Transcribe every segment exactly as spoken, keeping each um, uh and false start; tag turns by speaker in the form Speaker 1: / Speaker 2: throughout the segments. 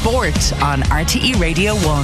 Speaker 1: Sport on R T E Radio one.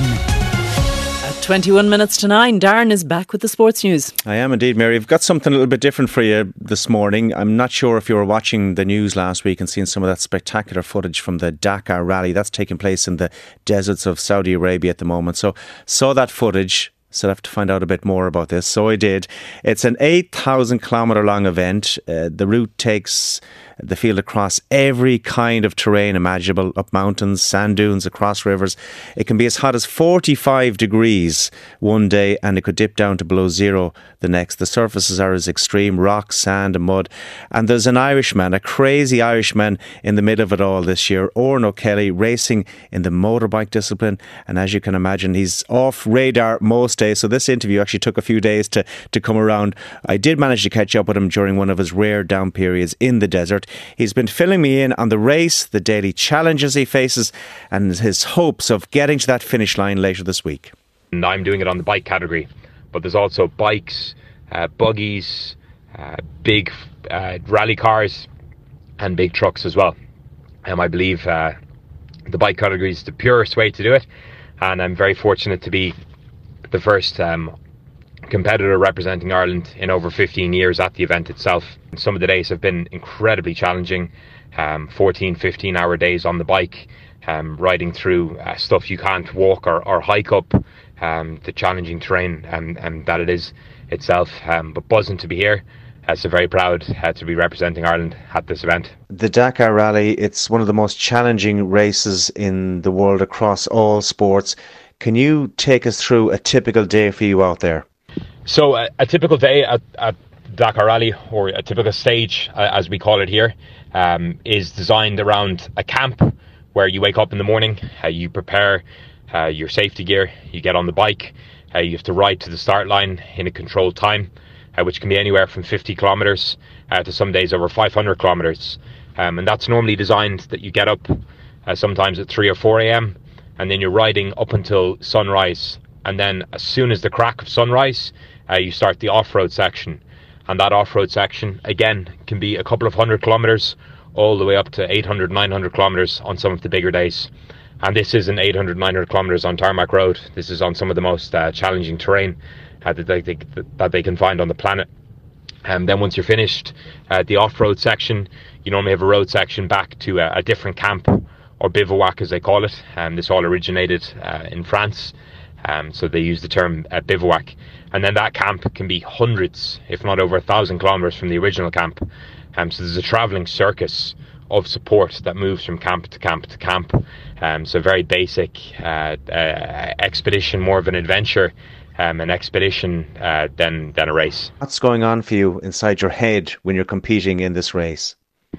Speaker 2: At twenty-one minutes to nine, Darren is back with the sports news.
Speaker 3: I am indeed, Mary. I've got something a little bit different for you this morning. I'm not sure if you were watching the news last week and seeing some of that spectacular footage from the Dakar Rally. That's taking place in the deserts of Saudi Arabia at the moment. So, saw that footage. So I have to find out a bit more about this. So I did. It's an eight thousand kilometre long event. Uh, the route takes the field across every kind of terrain imaginable, up mountains, sand dunes, across rivers. It can be as hot as forty-five degrees one day and it could dip down to below zero the next. The surfaces are as extreme, rock, sand and mud. And there's an Irishman, a crazy Irishman in the middle of it all this year, Oran O'Kelly, racing in the motorbike discipline. And as you can imagine, he's off radar most days. So this interview actually took a few days to, to come around. I did manage to catch up with him during one of his rare down periods in the desert. He's been filling me in on the race, the daily challenges he faces and his hopes of getting to that finish line later this week.
Speaker 4: And I'm doing it on the bike category, but there's also bikes, uh, buggies, uh, big uh, rally cars and big trucks as well. And I believe uh, the bike category is the purest way to do it, and I'm very fortunate to be the first um, competitor representing Ireland in over fifteen years at the event itself. Some of the days have been incredibly challenging, um, fourteen, fifteen hour days on the bike, um, riding through uh, stuff you can't walk or, or hike up, um, the challenging terrain um, um, that it is itself, um, but buzzing to be here. Uh, so very proud uh, to be representing Ireland at this event.
Speaker 3: The Dakar Rally, it's one of the most challenging races in the world across all sports. Can you take us through a typical day for you out there?
Speaker 4: So uh, a typical day at, at Dakar Rally, or a typical stage uh, as we call it here, um, is designed around a camp where you wake up in the morning, uh, you prepare uh, your safety gear, you get on the bike, uh, you have to ride to the start line in a controlled time, uh, which can be anywhere from fifty kilometres uh, to some days over five hundred kilometres. Um, and that's normally designed that you get up uh, sometimes at three or four a.m. and then you're riding up until sunrise. And then as soon as the crack of sunrise, uh, you start the off-road section. And that off-road section, again, can be a couple of hundred kilometres all the way up to eight hundred, nine hundred kilometres on some of the bigger days. And this isn't eight hundred, nine hundred kilometres on tarmac road. This is on some of the most uh, challenging terrain uh, that, they, they, that they can find on the planet. And then once you're finished uh, the off-road section, you normally have a road section back to a, a different camp, or bivouac as they call it. And this all originated uh, in France. Um, so they use the term uh, bivouac. And then that camp can be hundreds, if not over a thousand kilometres from the original camp. Um, so there's a travelling circus of support that moves from camp to camp to camp. Um, so very basic uh, uh, expedition, more of an adventure, um, an expedition uh, than, than a race.
Speaker 3: What's going on for you inside your head when you're competing in this race?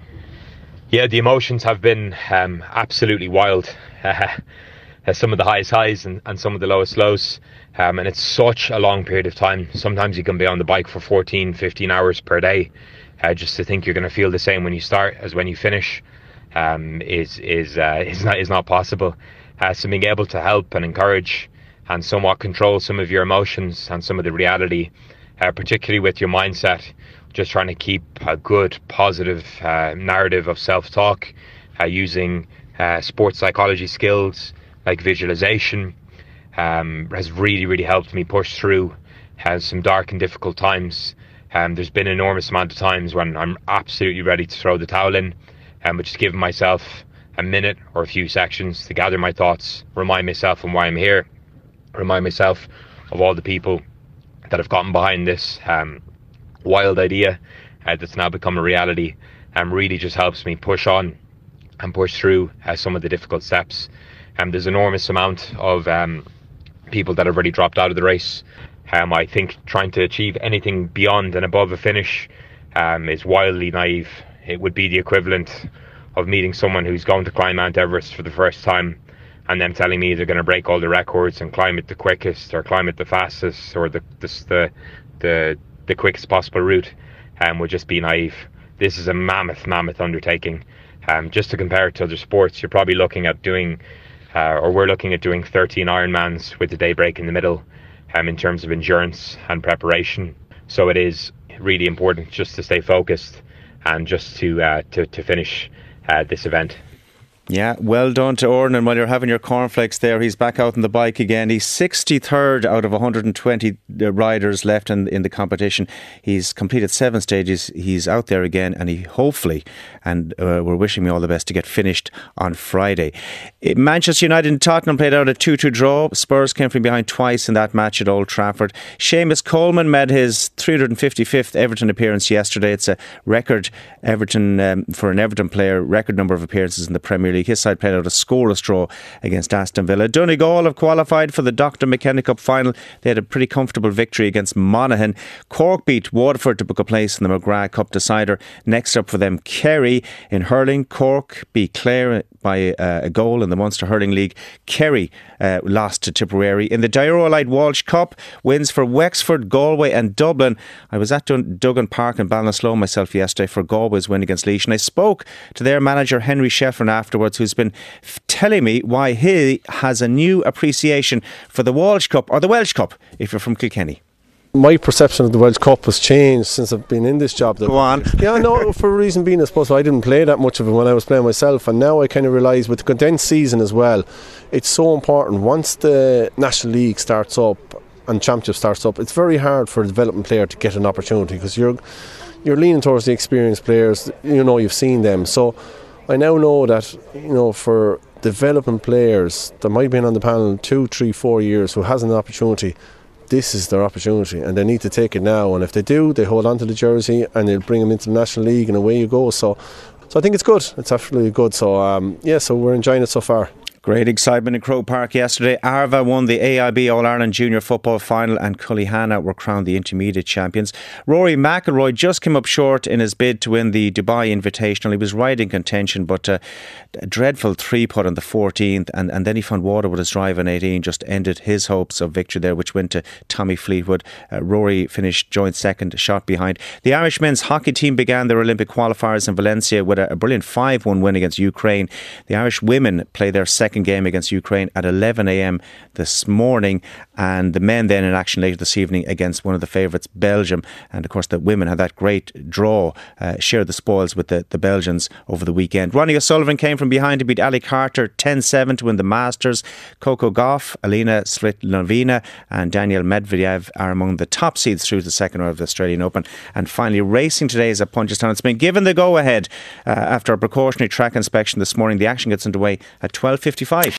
Speaker 4: Yeah, the emotions have been um, absolutely wild. Uh, some of the highest highs and, and some of the lowest lows. Um, and it's such a long period of time. Sometimes you can be on the bike for fourteen, fifteen hours per day. Uh, just to think you're going to feel the same when you start as when you finish um, is is uh, is not is not possible. Uh, so being able to help and encourage and somewhat control some of your emotions and some of the reality, uh, particularly with your mindset, just trying to keep a good, positive uh, narrative of self-talk, uh, using uh, sports psychology skills like visualization, um, has really, really helped me push through uh, some dark and difficult times. Um, there's been an enormous amount of times when I'm absolutely ready to throw the towel in, um, but just giving myself a minute or a few sections to gather my thoughts, remind myself of why I'm here, remind myself of all the people that have gotten behind this um, wild idea uh, that's now become a reality, and um, really just helps me push on and push through uh, some of the difficult steps. Um, there's an enormous amount of um, people that have already dropped out of the race. Um, I think trying to achieve anything beyond and above a finish um, is wildly naive. It would be the equivalent of meeting someone who's going to climb Mount Everest for the first time and them telling me they're going to break all the records and climb it the quickest or climb it the fastest or the the the, the quickest possible route. Um, would just be naive. This is a mammoth, mammoth undertaking. Um, just to compare it to other sports, you're probably looking at doing Uh, or we're looking at doing thirteen Ironmans with a day break in the middle um, in terms of endurance and preparation. So it is really important just to stay focused and just to uh, to, to finish uh, this event.
Speaker 3: Yeah, well done to Ornan. And while you're having your cornflakes there, he's back out on the bike again. He's sixty-third out of one hundred twenty riders left in, in the competition. He's completed seven stages. He's out there again, and he hopefully, and uh, we're wishing him all the best, to get finished on Friday. It, Manchester United and Tottenham played out a two two draw. Spurs came from behind twice in that match at Old Trafford. Seamus Coleman made his three hundred fifty-fifth Everton appearance yesterday. It's a record Everton um, for an Everton player, record number of appearances in the Premier League. His side played out a scoreless draw against Aston Villa. Donegal have qualified for the Doctor McKenna Cup final. They had a pretty comfortable victory against Monaghan. Cork beat Waterford to book a place in the McGrath Cup decider. Next up for them, Kerry. In hurling, Cork beat Clare by uh, a goal in the Munster Hurling League. Kerry uh, lost to Tipperary. In the Dioralyte Walsh Cup, wins for Wexford, Galway and Dublin. I was at Dun- Duggan Park in Ballinasloe myself yesterday for Galway's win against Laois, and I spoke to their manager Henry Shefflin afterwards, who's been f- telling me why he has a new appreciation for the Walsh Cup, or the Welsh Cup if you're from Kilkenny.
Speaker 5: My perception of the World Cup has changed since I've been in this job.
Speaker 3: Go on.
Speaker 5: Yeah, no, for a reason being, I suppose I didn't play that much of it when I was playing myself, and now I kind of realise with the condensed season as well, it's so important. Once the National League starts up and Championship starts up, it's very hard for a development player to get an opportunity, because you're you're leaning towards the experienced players. You know, you've seen them. So I now know that, you know, for development players that might have been on the panel two, three, four years who hasn't an opportunity, this is their opportunity and they need to take it now. And if they do, they hold on to the jersey and they'll bring them into the National League, and away you go. So so I think it's good. It's absolutely good. So um, yeah, so we're enjoying it so far.
Speaker 3: Great excitement in Croke Park yesterday. Arva won the A I B All-Ireland Junior Football Final, and Cullyhanna were crowned the intermediate champions. Rory McIlroy just came up short in his bid to win the Dubai Invitational. He was right in contention, but uh, a dreadful three-putt on the fourteenth, and, and then he found water with his drive on eighteen, just ended his hopes of victory there, which went to Tommy Fleetwood. Uh, Rory finished joint second, a shot behind. The Irish men's hockey team began their Olympic qualifiers in Valencia with a, a brilliant five one win against Ukraine. The Irish women play their second game against Ukraine at eleven a.m. this morning, and the men then in action later this evening against one of the favourites, Belgium. And of course the women had that great draw, uh, shared the spoils with the, the Belgians over the weekend. Ronnie O'Sullivan came from behind to beat Ali Carter ten seven to win the Masters. Coco Gauff, Alina Svitolina and Daniel Medvedev are among the top seeds through to the second round of the Australian Open. And finally, racing today is at Punchestown. It's been given the go-ahead uh, after a precautionary track inspection this morning. The action gets underway at twelve fifty-five.